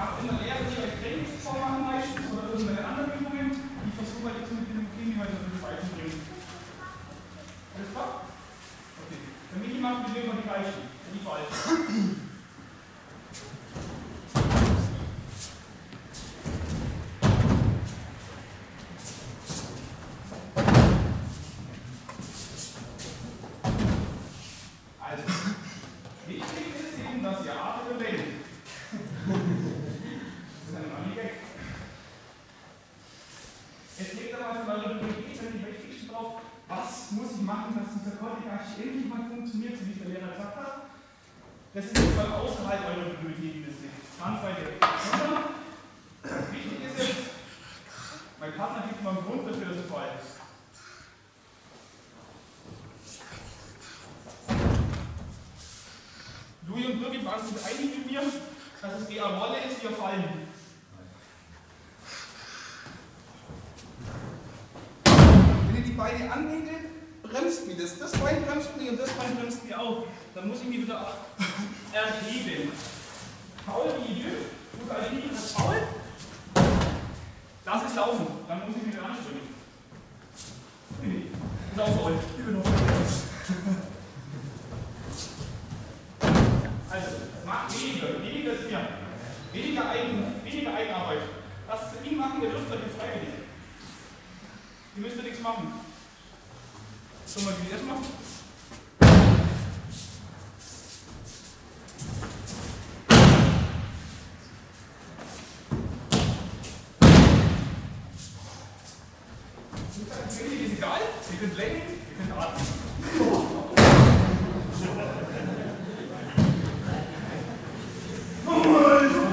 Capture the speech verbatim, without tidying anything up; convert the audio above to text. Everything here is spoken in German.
habe immer Lehre, die euch Trainingsform machen meistens oder irgendwelche anderen Übungen. Ich versuche halt jetzt mit dem Chemie heute ein bisschen beizubringen. Alles klar? Okay. Für mich machen wir immer die gleichen. Die falschen. Also, wichtig ist eben, dass ihr atmet und denkt. Das ist ein Running Gag. Jetzt legt aber von eurer Priorität die wichtigsten drauf, was muss ich machen, dass dieser Cortical endlich mal funktioniert, so wie es der Lehrer gesagt hat. Das ist jetzt mal außerhalb eurer Prioritätenliste. Ganz weit weg. Wichtig ist jetzt, mein Partner gibt mal einen Grund dafür, dass er falsch ist. Louis und Birgit waren sich einig mit mir, dass es eher Rolle ist, wie er fallen. Wenn ihr die Beine anwinkelt, bremst mir das. Das Bein bremst mir und das Bein bremst mir auch. Dann muss ich mich wieder erheben. Paul, wie ihr gut als Linie das Paul. Lass es laufen, dann muss ich mich wieder anstrengen. Nee, ist auch Paul. Ich bin noch Also, macht weniger, weniger ist mehr. Weniger, Eigen, weniger Eigenarbeit. Lasst es für ihn machen, ihr dürft euch jetzt freiwillig. Ihr müsst ja nichts machen. Sollen wir die erstmal? Wenig ist egal, ihr könnt lenken.